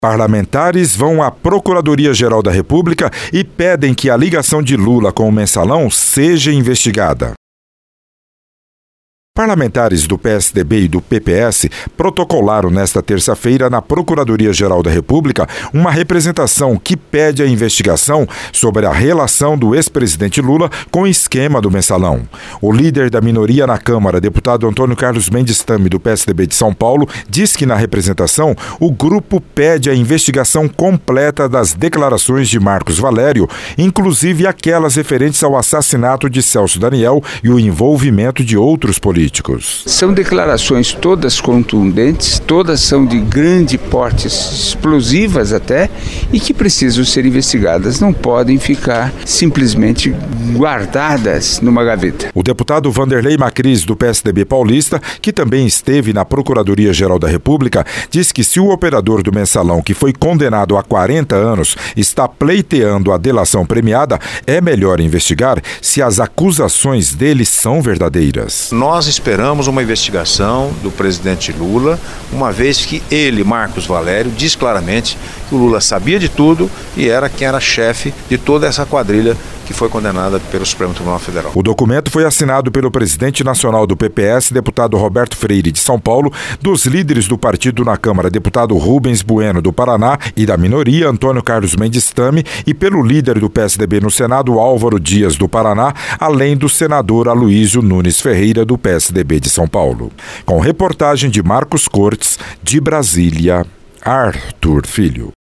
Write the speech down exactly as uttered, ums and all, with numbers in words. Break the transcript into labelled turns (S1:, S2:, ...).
S1: Parlamentares vão à Procuradoria-Geral da República e pedem que a ligação de Lula com o Mensalão seja investigada. Parlamentares do P S D B e do P P S protocolaram nesta terça-feira na Procuradoria-Geral da República uma representação que pede a investigação sobre a relação do ex-presidente Lula com o esquema do Mensalão. O líder da minoria na Câmara, deputado Antônio Carlos Mendes Tame, do P S D B de São Paulo, diz que na representação o grupo pede a investigação completa das declarações de Marcos Valério, inclusive aquelas referentes ao assassinato de Celso Daniel e o envolvimento de outros políticos.
S2: São declarações todas contundentes, todas são de grande porte, explosivas até, e que precisam ser investigadas, não podem ficar simplesmente guardadas numa gaveta.
S1: O deputado Vanderlei Macris, do P S D B paulista, que também esteve na Procuradoria-Geral da República, diz que se o operador do Mensalão, que foi condenado a quarenta anos, está pleiteando a delação premiada, é melhor investigar se as acusações dele são verdadeiras.
S3: Nós esperamos uma investigação do presidente Lula, uma vez que ele, Marcos Valério, diz claramente que o Lula sabia de tudo e era quem era chefe de toda essa quadrilha que foi condenada pelo Supremo Tribunal Federal.
S1: O documento foi assinado pelo presidente nacional do P P S, deputado Roberto Freire, de São Paulo, dos líderes do partido na Câmara, deputado Rubens Bueno, do Paraná, e da minoria, Antônio Carlos Mendes Tame, e pelo líder do P S D B no Senado, Álvaro Dias, do Paraná, além do senador Aloísio Nunes Ferreira, do P S D B de São Paulo. Com reportagem de Marcos Cortes, de Brasília, Arthur Filho.